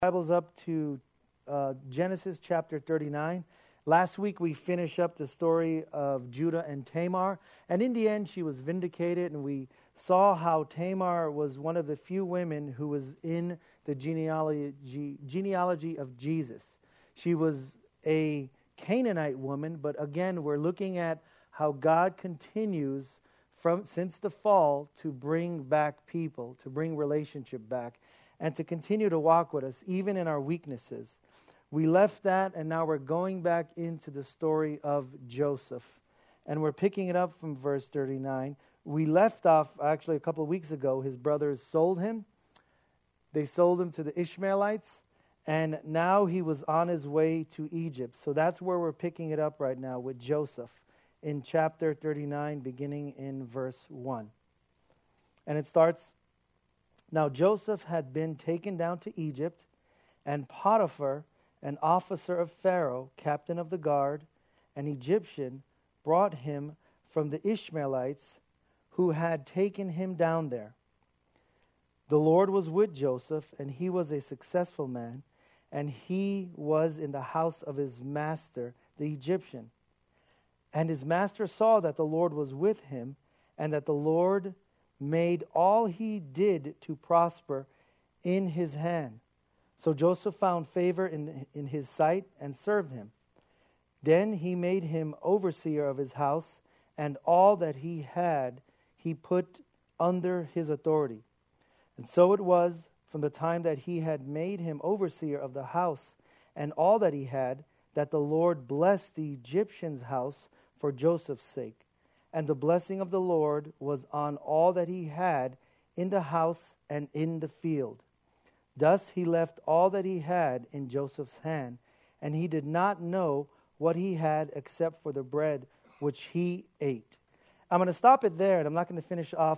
Bibles up to Genesis chapter 39. Last week we finished up the story of Judah and Tamar, and in the end she was vindicated, and we saw how Tamar was one of the few women who was in the genealogy of Jesus. She was a Canaanite woman, but again we're looking at how God continues since the fall to bring back people, to bring relationship back, and to continue to walk with us, even in our weaknesses. We left that, and now we're going back into the story of Joseph. And we're picking it up from verse 39. We left off, actually, a couple of weeks ago. His brothers sold him. They sold him to the Ishmaelites, and now he was on his way to Egypt. So that's where we're picking it up right now with Joseph in chapter 39, beginning in verse 1. And it starts, "Now Joseph had been taken down to Egypt, and Potiphar, an officer of Pharaoh, captain of the guard, an Egyptian, brought him from the Ishmaelites who had taken him down there. The Lord was with Joseph, and he was a successful man, and he was in the house of his master, the Egyptian. And his master saw that the Lord was with him, and that the Lord made all he did to prosper in his hand. So Joseph found favor in his sight and served him. Then he made him overseer of his house, and all that he had he put under his authority. And so it was, from the time that he had made him overseer of the house and all that he had, that the Lord blessed the Egyptian's house for Joseph's sake. And the blessing of the Lord was on all that he had in the house and in the field. Thus he left all that he had in Joseph's hand, and he did not know what he had except for the bread which he ate." I'm going to stop it there, and I'm not going to finish off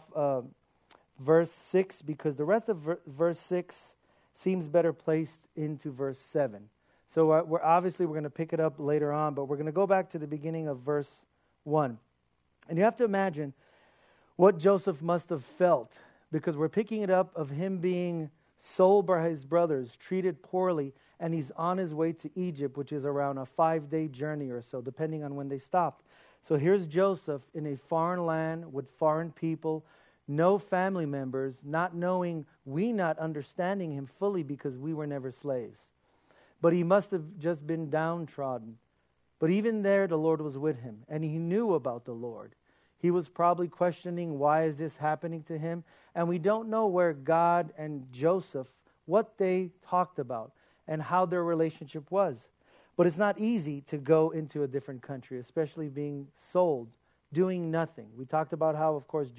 verse 6, because the rest of verse 6 seems better placed into verse 7. So we're going to pick it up later on, but we're going to go back to the beginning of verse 1. And you have to imagine what Joseph must have felt, because we're picking it up of him being sold by his brothers, treated poorly, and he's on his way to Egypt, which is around a 5-day journey or so, depending on when they stopped. So here's Joseph in a foreign land with foreign people, no family members, not knowing, we not understanding him fully because we were never slaves. But he must have just been downtrodden. But even there, the Lord was with him, and he knew about the Lord. He was probably questioning, why is this happening to him? And we don't know where God and Joseph, what they talked about and how their relationship was. But it's not easy to go into a different country, especially being sold, doing nothing. We talked about how, of course,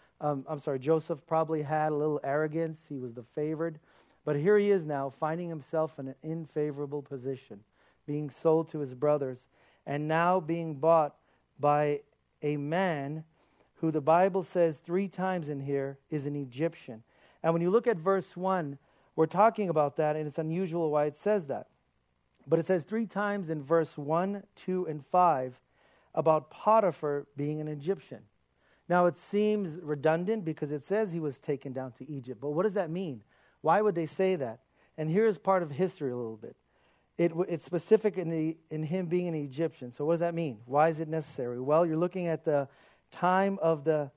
Joseph probably had a little arrogance. He was the favored. But here he is now, finding himself in an unfavorable position, being sold to his brothers, and now being bought by a man who the Bible says 3 times in here is an Egyptian. And when you look at verse 1, we're talking about that, and it's unusual why it says that. But it says 3 times in verse 1, 2, and 5 about Potiphar being an Egyptian. Now it seems redundant because it says he was taken down to Egypt. But what does that mean? Why would they say that? And here's part of history a little bit. It's specific in him being an Egyptian. So what does that mean? Why is it necessary? Well, you're looking at the time of the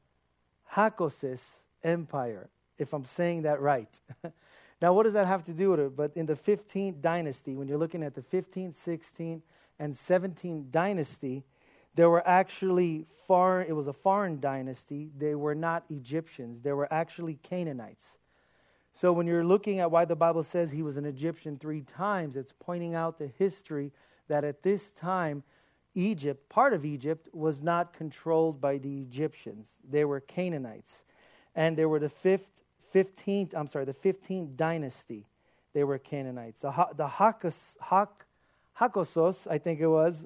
Hyksos Empire, if I'm saying that right. Now, what does that have to do with it? But in the 15th dynasty, when you're looking at the 15th, 16th, and 17th dynasty, there were actually it was a foreign dynasty. They were not Egyptians. They were actually Canaanites. So when you're looking at why the Bible says he was an Egyptian 3 times, it's pointing out the history that at this time, Egypt, part of Egypt, was not controlled by the Egyptians. They were Canaanites. And they were the 15th dynasty. They were Canaanites. The Hyksos, I think it was,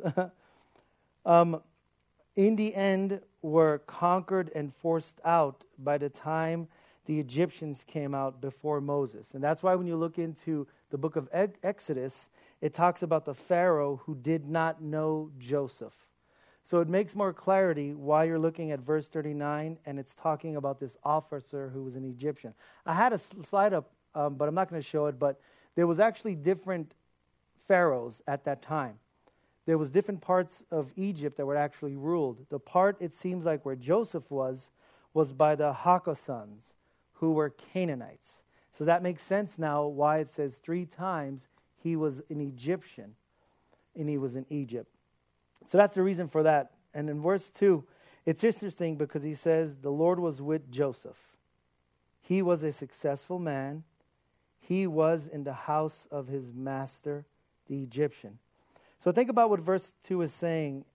in the end were conquered and forced out by the time the Egyptians came out before Moses. And that's why when you look into the book of Exodus, it talks about the Pharaoh who did not know Joseph. So it makes more clarity why you're looking at verse 39, and it's talking about this officer who was an Egyptian. I had a slide up, but I'm not going to show it, but there was actually different pharaohs at that time. There was different parts of Egypt that were actually ruled. The part, it seems like, where Joseph was by the Hakosans, who were Canaanites. So that makes sense now why it says 3 times he was an Egyptian and he was in Egypt. So that's the reason for that. And in verse 2, it's interesting because he says the Lord was with Joseph. He was a successful man. He was in the house of his master, the Egyptian. So think about what verse 2 is saying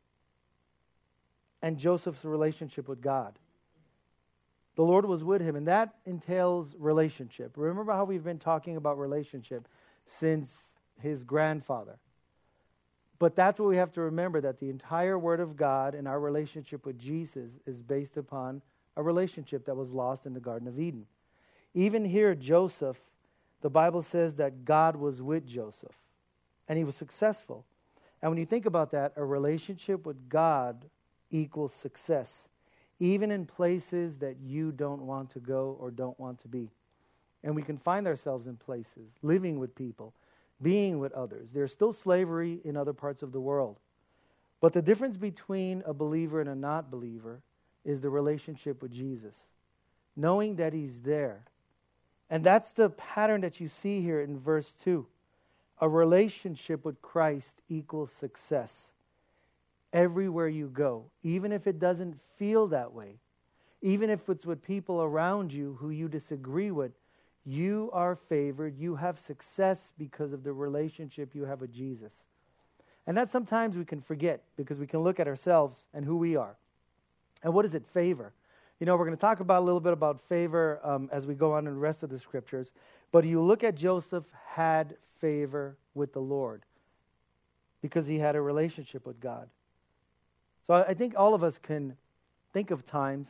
and Joseph's relationship with God. The Lord was with him, and that entails relationship. Remember how we've been talking about relationship since his grandfather. But that's what we have to remember, that the entire Word of God and our relationship with Jesus is based upon a relationship that was lost in the Garden of Eden. Even here, Joseph, the Bible says that God was with Joseph, and he was successful. And when you think about that, a relationship with God equals success, even in places that you don't want to go or don't want to be. And we can find ourselves in places, living with people, being with others. There's still slavery in other parts of the world. But the difference between a believer and a not believer is the relationship with Jesus, knowing that he's there. And that's the pattern that you see here in verse 2. A relationship with Christ equals success. Everywhere you go, even if it doesn't feel that way, even if it's with people around you who you disagree with, you are favored, you have success because of the relationship you have with Jesus. And that sometimes we can forget because we can look at ourselves and who we are. And what is it, favor? You know, we're going to talk about a little bit about favor as we go on in the rest of the scriptures. But you look at Joseph had favor with the Lord because he had a relationship with God. So I think all of us can think of times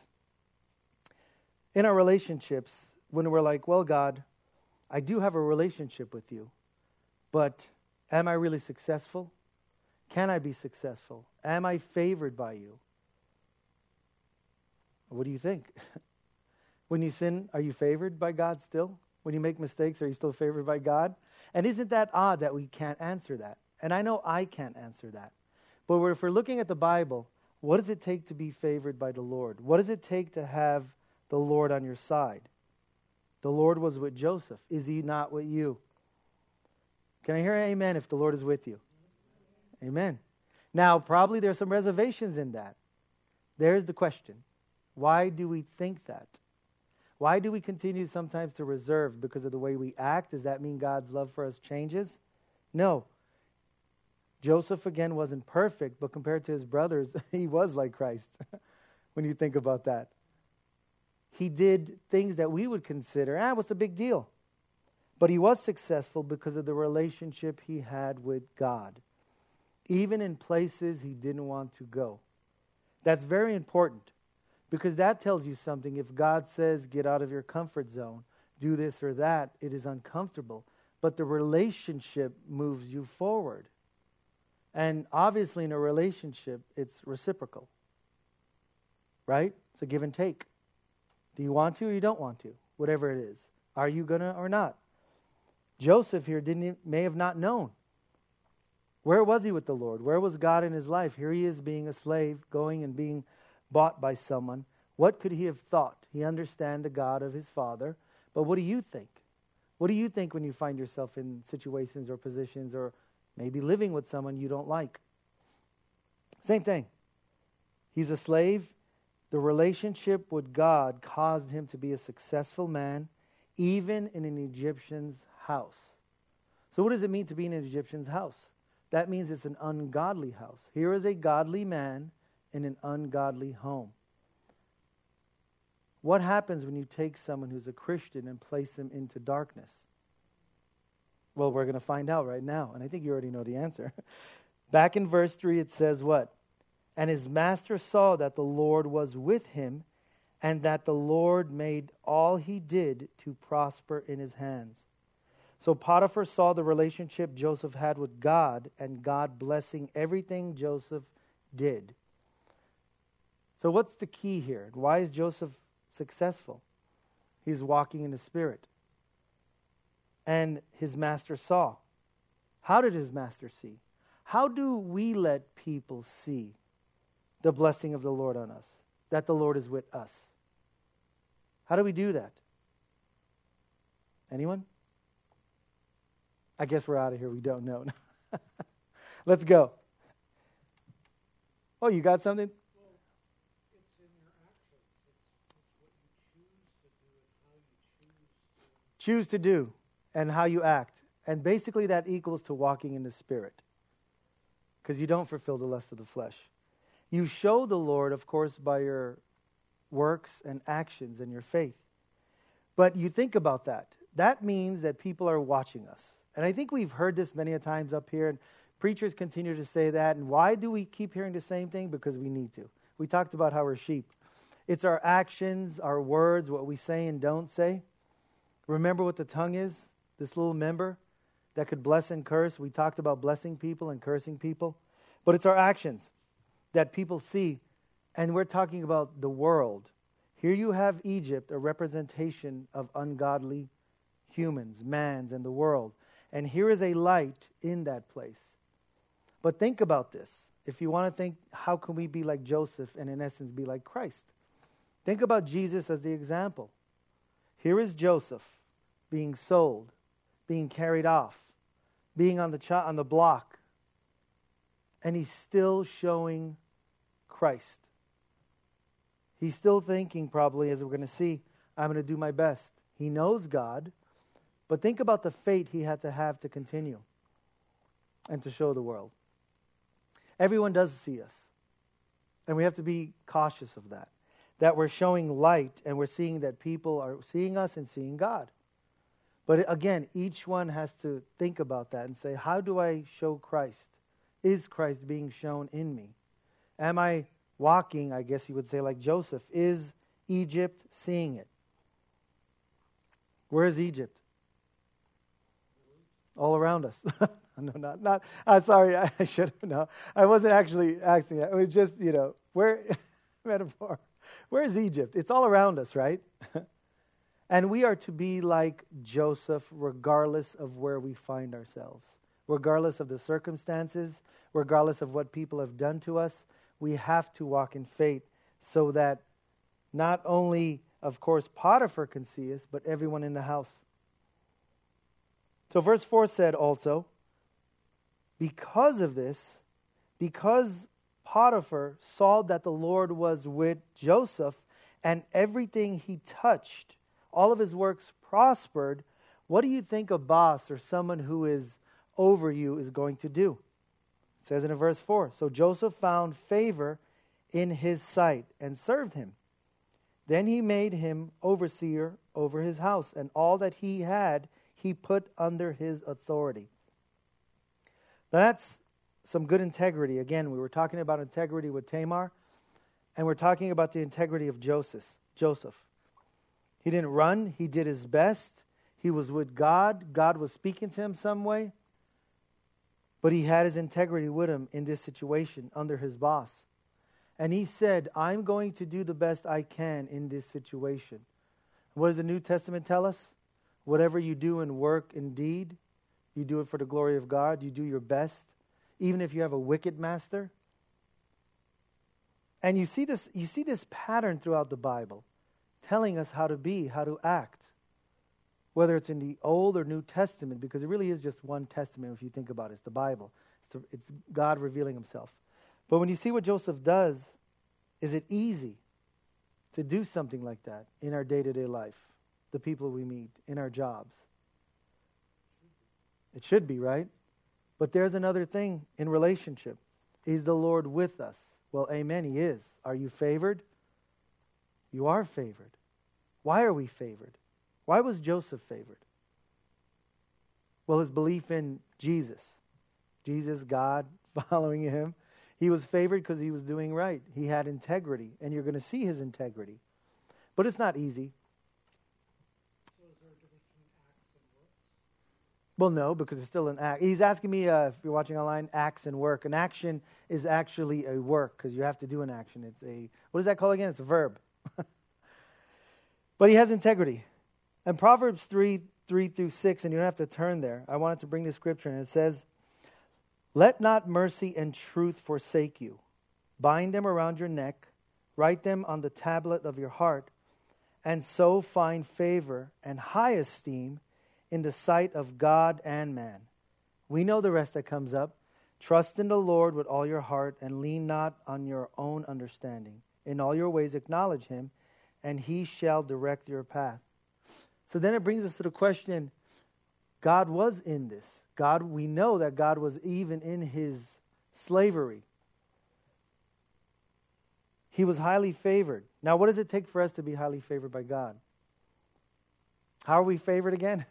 in our relationships when we're like, well, God, I do have a relationship with you, but am I really successful? Can I be successful? Am I favored by you? What do you think? When you sin, are you favored by God still? When you make mistakes, are you still favored by God? And isn't that odd that we can't answer that? And I know I can't answer that. But if we're looking at the Bible, what does it take to be favored by the Lord? What does it take to have the Lord on your side? The Lord was with Joseph. Is he not with you? Can I hear an amen if the Lord is with you? Amen. Now, probably there's some reservations in that. There's the question. Why do we think that? Why do we continue sometimes to reserve because of the way we act? Does that mean God's love for us changes? No. Joseph, again, wasn't perfect, but compared to his brothers, he was like Christ when you think about that. He did things that we would consider, what's the big deal? But he was successful because of the relationship he had with God, even in places he didn't want to go. That's very important because that tells you something. If God says, get out of your comfort zone, do this or that, it is uncomfortable. But the relationship moves you forward. And obviously in a relationship, it's reciprocal. Right? It's a give and take. Do you want to or you don't want to? Whatever it is. Are you going to or not? Joseph here may have not known. Where was he with the Lord? Where was God in his life? Here he is being a slave, going and being bought by someone. What could he have thought? He understands the God of his father. But what do you think? What do you think when you find yourself in situations or positions or maybe living with someone you don't like? Same thing. He's a slave. The relationship with God caused him to be a successful man, even in an Egyptian's house. So what does it mean to be in an Egyptian's house? That means it's an ungodly house. Here is a godly man in an ungodly home. What happens when you take someone who's a Christian and place him into darkness? Well, we're going to find out right now, and I think you already know the answer. Back in verse 3, it says what? And his master saw that the Lord was with him, and that the Lord made all he did to prosper in his hands. So Potiphar saw the relationship Joseph had with God, and God blessing everything Joseph did. So what's the key here? Why is Joseph successful? He's walking in the Spirit. and his master saw. How did his master see? How do we let people see the blessing of the Lord on us, that the Lord is with us? How do we do that? Anyone? I guess we're out of here. We don't know. Let's go. Oh, you got something? Well, it's in your actions. It's what you choose to do and how you choose to Choose to do and how you act. And basically that equals to walking in the Spirit. Because you don't fulfill the lust of the flesh. You show the Lord, of course, by your works and actions and your faith. But you think about that. That means that people are watching us. And I think we've heard this many a times up here, and preachers continue to say that. And why do we keep hearing the same thing? Because we need to. We talked about how we're sheep. It's our actions, our words, what we say and don't say. Remember what the tongue is? This little member that could bless and curse. We talked about blessing people and cursing people. But it's our actions that people see. And we're talking about the world. Here you have Egypt, a representation of ungodly humans, mans, and the world. And here is a light in that place. But think about this. If you want to think, how can we be like Joseph and in essence be like Christ? Think about Jesus as the example. Here is Joseph being sold, being carried off, being on the block. And he's still showing Christ. He's still thinking probably, as we're going to see, I'm going to do my best. He knows God. But think about the fate he had to have to continue and to show the world. Everyone does see us. And we have to be cautious of that. That we're showing light and we're seeing that people are seeing us and seeing God. But again, each one has to think about that and say, how do I show Christ? Is Christ being shown in me? Am I walking, I guess you would say, like Joseph? Is Egypt seeing it? Where is Egypt? All around us. No, not. Sorry, I should have. No, I wasn't actually asking that. It was just, where, metaphor. Where is Egypt? It's all around us, right? And we are to be like Joseph regardless of where we find ourselves. Regardless of the circumstances, regardless of what people have done to us, we have to walk in faith so that not only, of course, Potiphar can see us, but everyone in the house. So verse 4 said also, because of this, because Potiphar saw that the Lord was with Joseph and everything he touched, all of his works prospered, what do you think a boss or someone who is over you is going to do? It says in verse 4, so Joseph found favor in his sight and served him. Then he made him overseer over his house, and all that he had he put under his authority. Now that's some good integrity. Again, we were talking about integrity with Tamar, and we're talking about the integrity of Joseph. He didn't run. He did his best. He was with God. God was speaking to him some way. But he had his integrity with him in this situation under his boss. And he said, I'm going to do the best I can in this situation. What does the New Testament tell us? Whatever you do in work and deed, you do it for the glory of God. You do your best, even if you have a wicked master. And you see this pattern throughout the Bible, telling us how to be, how to act. Whether it's in the Old or New Testament, because it really is just one testament if you think about it. It's the Bible. It's God revealing himself. But when you see what Joseph does, is it easy to do something like that in our day-to-day life? The people we meet, in our jobs. It should be, right? But there's another thing in relationship. Is the Lord with us? Well, amen, he is. Are you favored? You are favored. Why are we favored? Why was Joseph favored? Well, his belief in Jesus. Jesus, God, following him. He was favored because he was doing right. He had integrity, and you're going to see his integrity. But it's not easy. So is there a difference between acts and works? Well, no, because it's still an act. He's asking me, if you're watching online, acts and work. An action is actually a work because you have to do an action. It's a, what is that called again? It's a verb. But he has integrity. And Proverbs 3 3 through 6, and you don't have to turn there. I wanted to bring the scripture, and it says, "Let not mercy and truth forsake you. Bind them around your neck, write them on the tablet of your heart, and so find favor and high esteem in the sight of God and man." We know the rest that comes up. "Trust in the Lord with all your heart and lean not on your own understanding. In all your ways acknowledge him, and he shall direct your path." So then it brings us to the question, God was in this. We know that God was even in his slavery. He was highly favored. Now, what does it take for us to be highly favored by God? How are we favored again?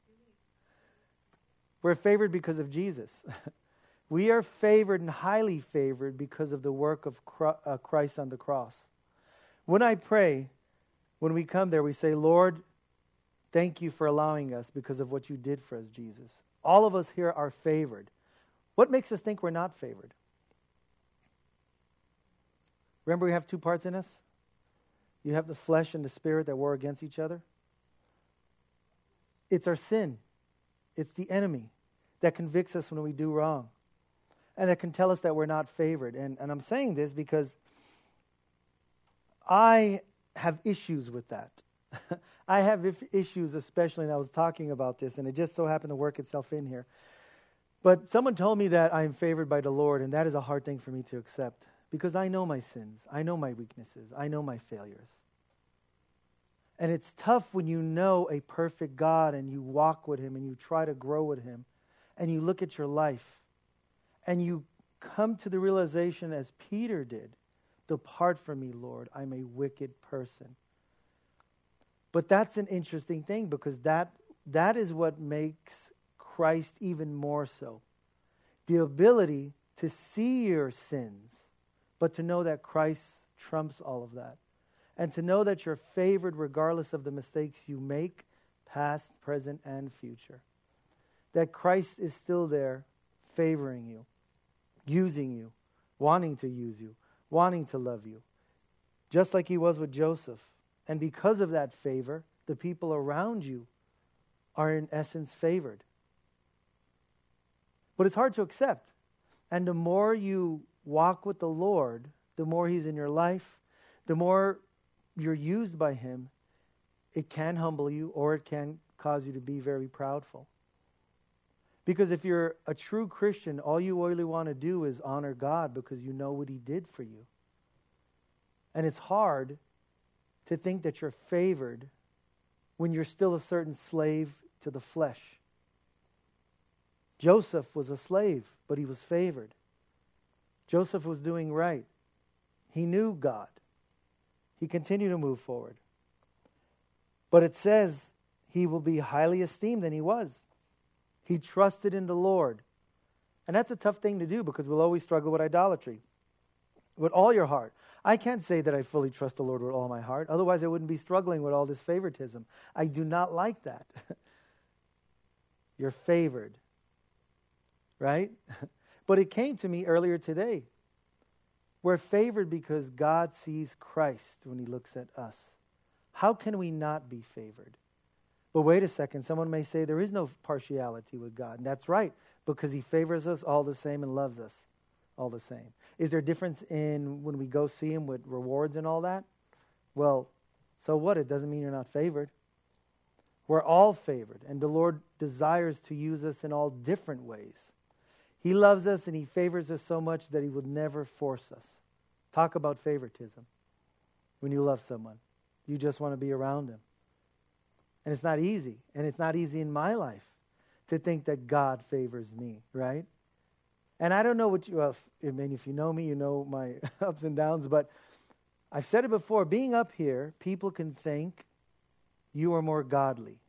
We're favored because of Jesus. We are favored and highly favored because of the work of Christ on the cross. When I pray, when we come there, we say, "Lord, thank you for allowing us because of what you did for us, Jesus." All of us here are favored. What makes us think we're not favored? Remember, we have two parts in us. You have the flesh and the spirit that war against each other. It's our sin. It's the enemy that convicts us when we do wrong, and that can tell us that we're not favored. And I'm saying this because I have issues with that. I have issues, especially, and I was talking about this, and it just so happened to work itself in here. But someone told me that I am favored by the Lord, and that is a hard thing for me to accept, because I know my sins, I know my weaknesses, I know my failures. And it's tough when you know a perfect God and you walk with him and you try to grow with him and you look at your life and you come to the realization, as Peter did, "Depart from me, Lord, I'm a wicked person." But that's an interesting thing, because that is what makes Christ even more so. The ability to see your sins, but to know that Christ trumps all of that. And to know that you're favored regardless of the mistakes you make, past, present, and future. That Christ is still there, favoring you, using you, wanting to use you, wanting to love you. Just like he was with Joseph. And because of that favor, the people around you are in essence favored. But it's hard to accept. And the more you walk with the Lord, the more he's in your life, the more you're used by him, it can humble you or it can cause you to be very proudful. Because if you're a true Christian, all you really want to do is honor God because you know what he did for you. And it's hard to think that you're favored when you're still a certain slave to the flesh. Joseph was a slave, but he was favored. Joseph was doing right. He knew God. He continued to move forward. But it says he will be highly esteemed, and he was. He trusted in the Lord. And that's a tough thing to do, because we'll always struggle with idolatry. With all your heart. I can't say that I fully trust the Lord with all my heart. Otherwise, I wouldn't be struggling with all this favoritism. I do not like that. You're favored. Right? But it came to me earlier today. We're favored because God sees Christ when he looks at us. How can we not be favored? But wait a second, someone may say there is no partiality with God. And that's right, because he favors us all the same and loves us all the same. Is there a difference in when we go see him with rewards and all that? Well, so what? It doesn't mean you're not favored. We're all favored, and the Lord desires to use us in all different ways. He loves us and he favors us so much that he would never force us. Talk about favoritism. When you love someone, you just want to be around them. And it's not easy. And it's not easy in my life to think that God favors me, right? And I don't know what you, if you know me, you know my ups and downs, but I've said it before, being up here, people can think you are more godly.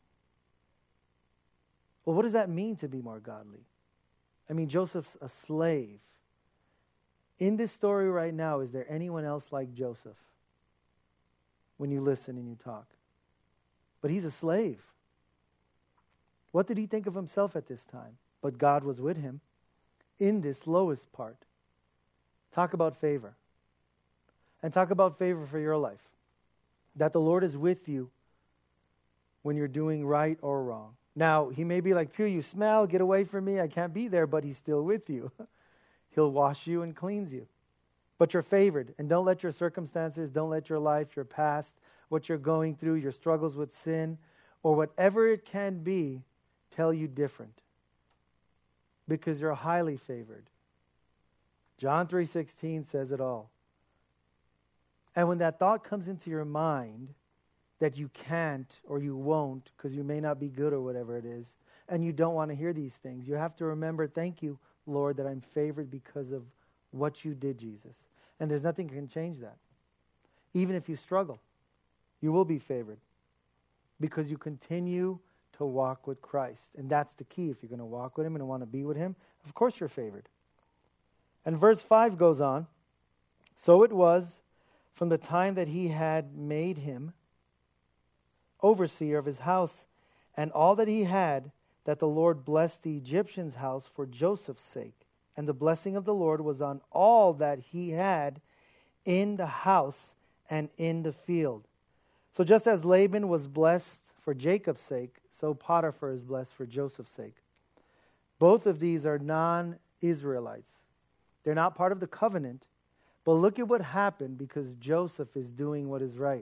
Well, what does that mean to be more godly? I mean, Joseph's a slave. In this story right now, is there anyone else like Joseph? When you listen and you talk. But he's a slave. What did he think of himself at this time? But God was with him in this lowest part. Talk about favor. And talk about favor for your life. That the Lord is with you when you're doing right or wrong. Now, he may be like, "Phew, you smell, get away from me, I can't be there," but he's still with you. He'll wash you and cleanse you. But you're favored, and don't let your circumstances, don't let your life, your past, what you're going through, your struggles with sin, or whatever it can be, tell you different. Because you're highly favored. John 3:16 says it all. And when that thought comes into your mind that you can't or you won't because you may not be good or whatever it is, and you don't want to hear these things, you have to remember, thank you, Lord, that I'm favored because of what you did, Jesus. And there's nothing that can change that. Even if you struggle, you will be favored because you continue to walk with Christ. And that's the key. If you're going to walk with him and want to be with him, of course you're favored. And verse 5 goes on, "So it was from the time that he had made him overseer of his house and all that he had, that the Lord blessed the Egyptian's house for Joseph's sake. And the blessing of the Lord was on all that he had in the house and in the field." So just as Laban was blessed for Jacob's sake, so Potiphar is blessed for Joseph's sake. Both of these are non-Israelites. They're not part of the covenant, but look at what happened because Joseph is doing what is right.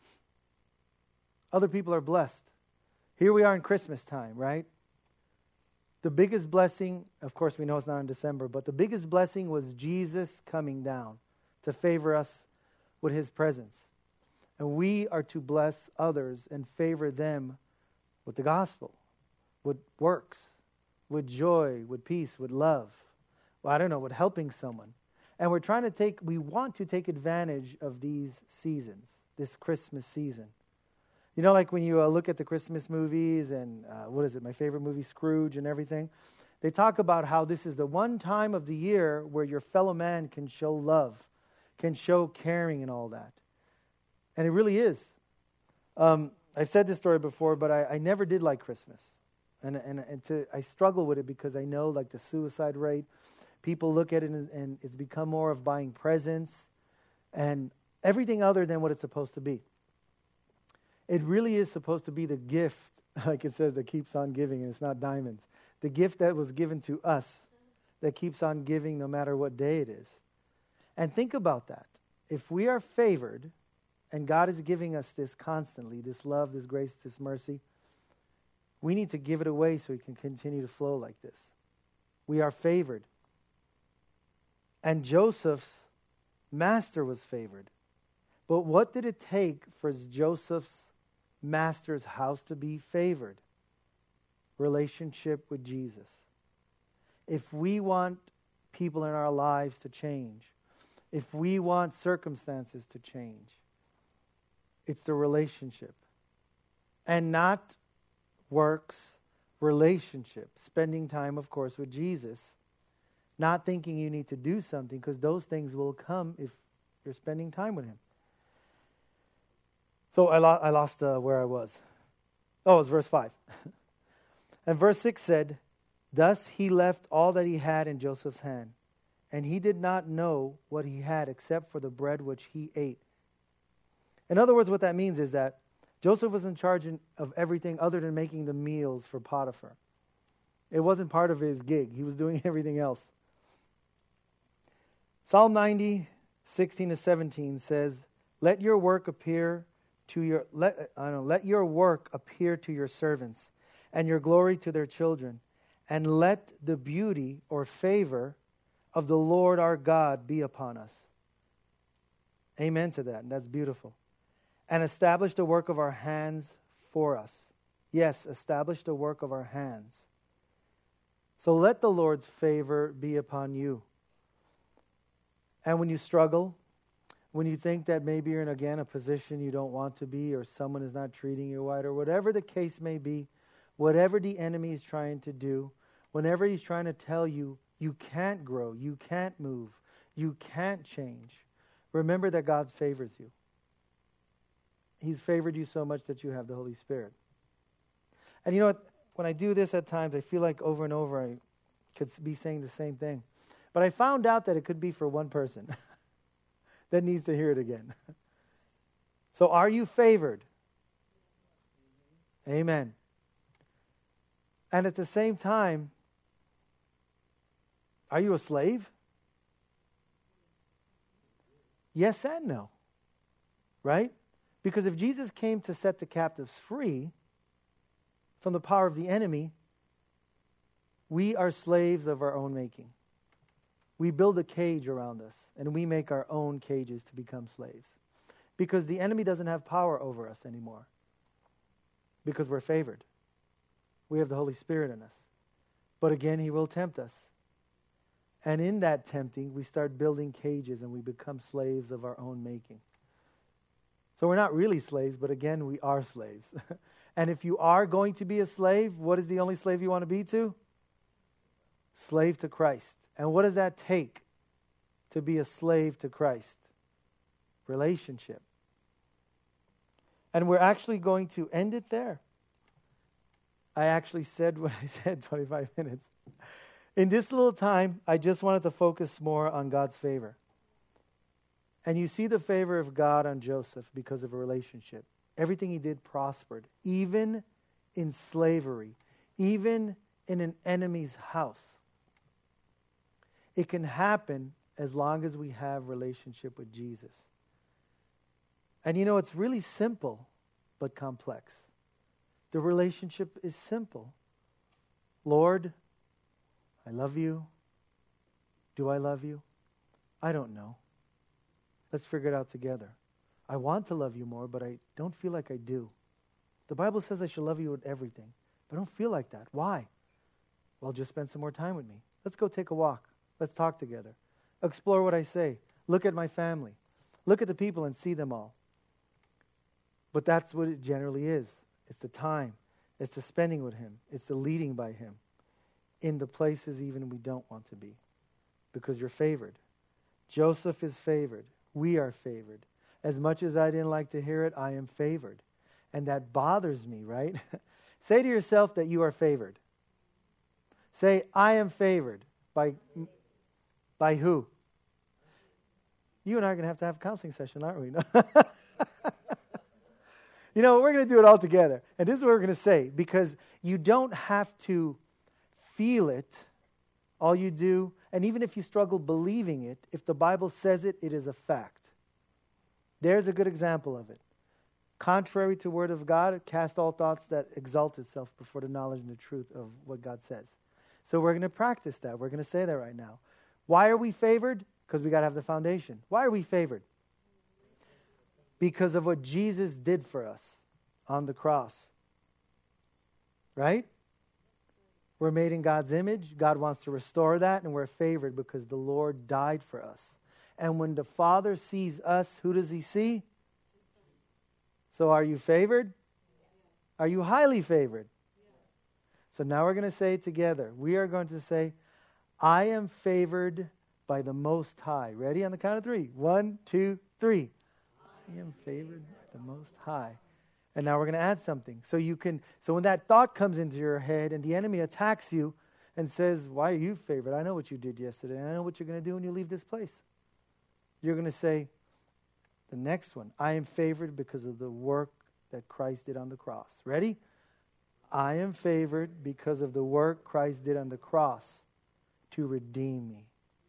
Other people are blessed. Here we are in Christmas time, right? The biggest blessing, of course we know it's not in December, but the biggest blessing was Jesus coming down to favor us with his presence. And we are to bless others and favor them with the gospel, with works, with joy, with peace, with love. Well, I don't know, with helping someone. And we want to take advantage of these seasons, this Christmas season. You know, like when you look at the Christmas movies and, my favorite movie, Scrooge and everything, they talk about how this is the one time of the year where your fellow man can show love, can show caring and all that. And it really is. I've said this story before, but I never did like Christmas. I struggle with it because I know like the suicide rate, people look at it and it's become more of buying presents and everything other than what it's supposed to be. It really is supposed to be the gift, like it says, that keeps on giving, and it's not diamonds. The gift that was given to us that keeps on giving no matter what day it is. And think about that. If we are favored, and God is giving us this constantly, this love, this grace, this mercy, we need to give it away so we can continue to flow like this. We are favored. And Joseph's master was favored. But what did it take for Joseph's master's house to be favored? Relationship with Jesus. If we want people in our lives to change, if we want circumstances to change, it's the relationship. And not works, relationship. Spending time, of course, with Jesus. Not thinking you need to do something, because those things will come if you're spending time with him. So I lost where I was. Oh, it was verse 5. And verse 6 said, "Thus he left all that he had in Joseph's hand, and he did not know what he had except for the bread which he ate." In other words, what that means is that Joseph was in charge of everything other than making the meals for Potiphar. It wasn't part of his gig. He was doing everything else. Psalm 90, 16-17 says, Let your work appear to your servants, and your glory to their children, and let the beauty or favor of the Lord our God be upon us. Amen to that, and that's beautiful. And establish the work of our hands for us. Yes, establish the work of our hands. So let the Lord's favor be upon you. And when you struggle, when you think that maybe you're in, again, a position you don't want to be, or someone is not treating you right, or whatever the case may be, whatever the enemy is trying to do, whenever he's trying to tell you, you can't grow, you can't move, you can't change, remember that God favors you. He's favored you so much that you have the Holy Spirit. And you know what? When I do this at times, I feel like over and over I could be saying the same thing. But I found out that it could be for one person that needs to hear it again. So are you favored? Amen. And at the same time, are you a slave? Yes and no. Right? Because if Jesus came to set the captives free from the power of the enemy, we are slaves of our own making. We build a cage around us, and we make our own cages to become slaves. Because the enemy doesn't have power over us anymore. Because we're favored. We have the Holy Spirit in us. But again, he will tempt us. And in that tempting, we start building cages and we become slaves of our own making. So we're not really slaves, but again, we are slaves. And if you are going to be a slave, what is the only slave you want to be to? Slave to Christ. And what does that take to be a slave to Christ? Relationship. And we're actually going to end it there. I actually said what I said, 25 minutes. In this little time, I just wanted to focus more on God's favor. And you see the favor of God on Joseph because of a relationship. Everything he did prospered, even in slavery, even in an enemy's house. It can happen as long as we have relationship with Jesus. And you know, it's really simple, but complex. The relationship is simple. Lord, I love you. Do I love you? I don't know. Let's figure it out together. I want to love you more, but I don't feel like I do. The Bible says I should love you with everything, but I don't feel like that. Why? Well, just spend some more time with me. Let's go take a walk. Let's talk together. Explore what I say. Look at my family. Look at the people and see them all. But that's what it generally is. It's the time. It's the spending with him. It's the leading by him in the places even we don't want to be, because you're favored. Joseph is favored. We are favored. As much as I didn't like to hear it, I am favored. And that bothers me, right? Say to yourself that you are favored. Say, I am favored. By who? You and I are going to have a counseling session, aren't we? You know, we're going to do it all together. And this is what we're going to say, because you don't have to feel it. All you do, and even if you struggle believing it, if the Bible says it, it is a fact. There's a good example of it. Contrary to the word of God, cast all thoughts that exalt itself before the knowledge and the truth of what God says. So we're going to practice that. We're going to say that right now. Why are we favored? Because we got to have the foundation. Why are we favored? Because of what Jesus did for us on the cross. Right? We're made in God's image. God wants to restore that, and we're favored because the Lord died for us. And when the Father sees us, who does he see? So are you favored? Are you highly favored? So now we're going to say it together. We are going to say, I am favored by the Most High. Ready? On the count of three. 1, 2, 3. I am favored by the Most High. And now we're going to add something. So when that thought comes into your head and the enemy attacks you and says, why are you favored? I know what you did yesterday. I know what you're going to do when you leave this place. You're going to say, the next one, I am favored because of the work that Christ did on the cross. Ready? I am favored because of the work Christ did on the cross to redeem me.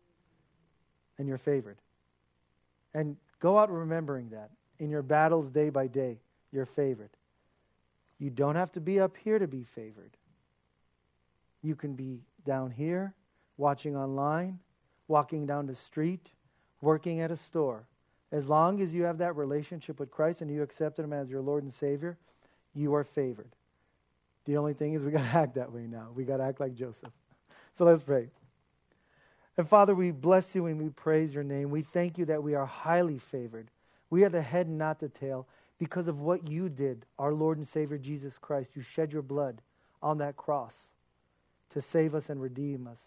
And you're favored. And go out remembering that. In your battles day by day, you're favored. You don't have to be up here to be favored. You can be down here, watching online, walking down the street, working at a store. As long as you have that relationship with Christ and you accepted him as your Lord and Savior, you are favored. The only thing is we got to act that way now. We got to act like Joseph. So let's pray. And Father, we bless you and we praise your name. We thank you that we are highly favored. We are the head and not the tail because of what you did, our Lord and Savior Jesus Christ. You shed your blood on that cross to save us and redeem us.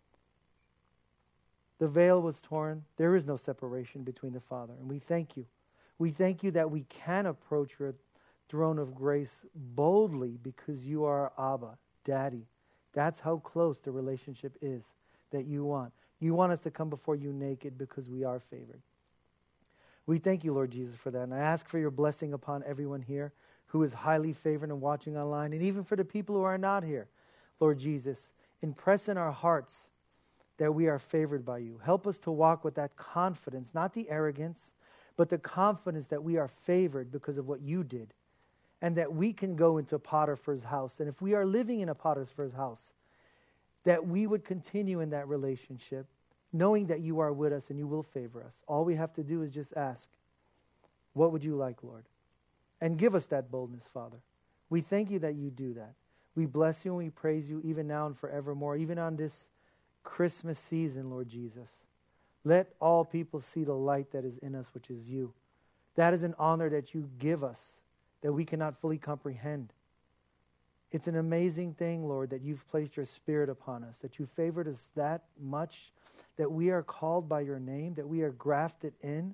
The veil was torn. There is no separation between the Father. And we thank you. We thank you that we can approach your throne of grace boldly because you are Abba, Daddy. That's how close the relationship is that you want. You want us to come before you naked because we are favored. We thank you, Lord Jesus, for that. And I ask for your blessing upon everyone here who is highly favored and watching online, and even for the people who are not here, Lord Jesus, impress in our hearts that we are favored by you. Help us to walk with that confidence, not the arrogance, but the confidence that we are favored because of what you did, and that we can go into Potiphar's house. And if we are living in a Potiphar's house, that we would continue in that relationship, knowing that you are with us and you will favor us. All we have to do is just ask, what would you like, Lord? And give us that boldness, Father. We thank you that you do that. We bless you and we praise you even now and forevermore, even on this Christmas season, Lord Jesus. Let all people see the light that is in us, which is you. That is an honor that you give us that we cannot fully comprehend. It's an amazing thing, Lord, that you've placed your Spirit upon us, that you favored us that much, that we are called by your name, that we are grafted in.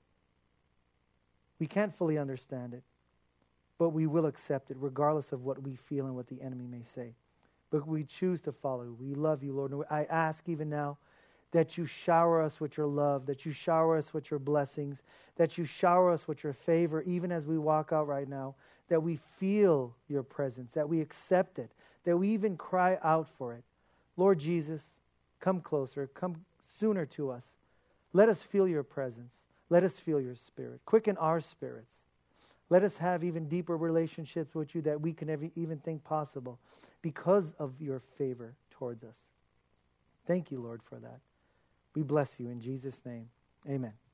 We can't fully understand it, but we will accept it regardless of what we feel and what the enemy may say. But we choose to follow you. We love you, Lord. And I ask even now that you shower us with your love, that you shower us with your blessings, that you shower us with your favor, even as we walk out right now, that we feel your presence, that we accept it, that we even cry out for it. Lord Jesus, come closer, come sooner to us. Let us feel your presence. Let us feel your Spirit. Quicken our spirits. Let us have even deeper relationships with you that we can never even think possible because of your favor towards us. Thank you, Lord, for that. We bless you in Jesus' name. Amen.